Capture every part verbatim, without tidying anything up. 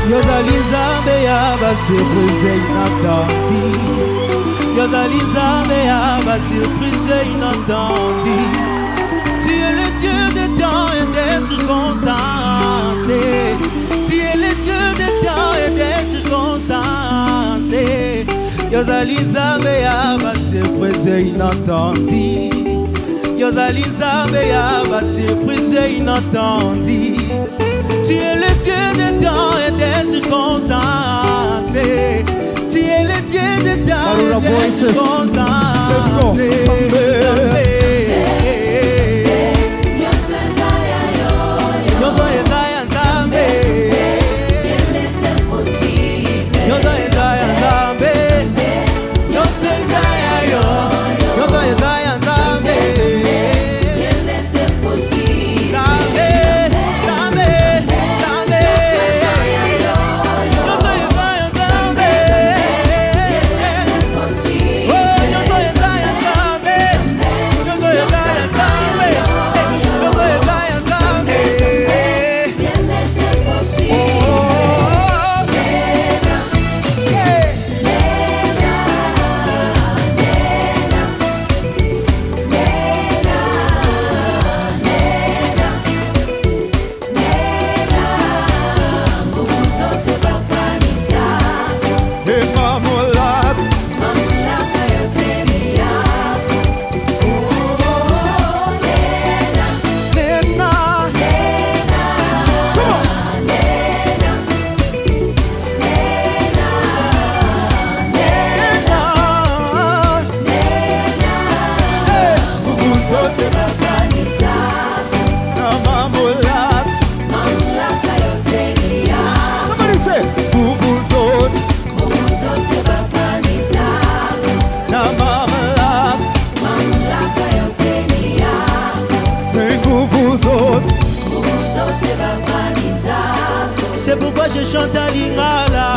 Yozali Nzambe ya ba surprise inattendue. Yozali Nzambe ya ba surprise inattendue. Tu es le Dieu des temps et des circonstances. Tu es le Dieu des temps et des circonstances. Yozali Nzambe ya ba surprise inattendue. Yozali Nzambe ya ba surprise inattendue. Tu es le Dieu des temps et des circonstances. Tu es le Dieu des temps et des circonstances. Let's go. C'est pourquoi je chante à l'Ingala.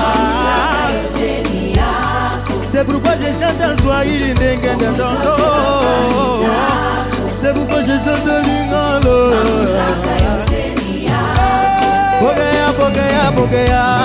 C'est pourquoi je chante en Swahili. C'est pourquoi je chante à l'Ingala. Bogea, bogea, bogea.